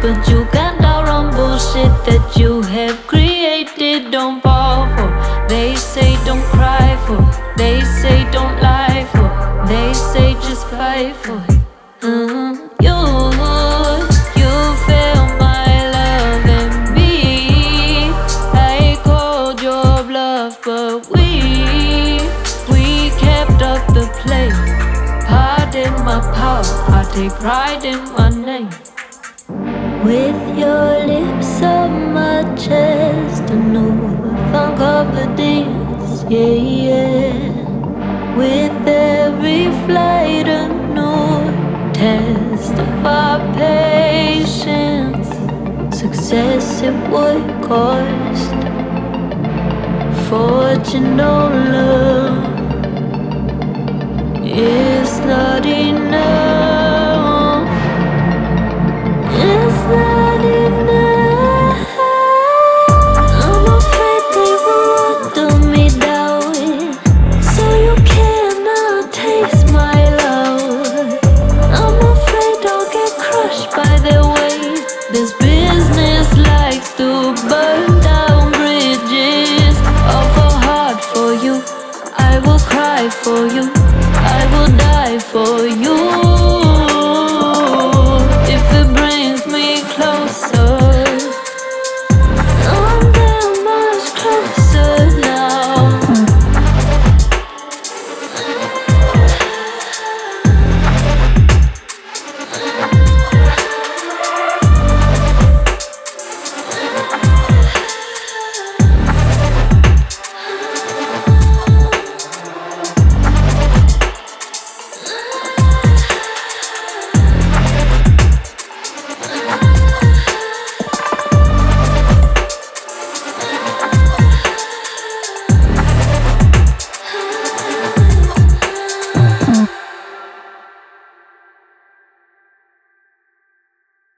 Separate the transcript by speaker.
Speaker 1: but you can't outrun bullshit that you have created. Don't fall for. They say don't cry for. They say don't lie for. They say just fight for. You felt my love and me. I called your bluff, but we kept up the play. Pardon my power, I take pride in my name. With your lips on my chest, I know if I'm confidence, yeah. With every flight, a new test of our patience. Success it would cost. Fortune, no love. It's not enough. It's not enough. I'm afraid they will water me down, so you cannot taste my love. I'm afraid I'll get crushed by their weight. This business likes to burn.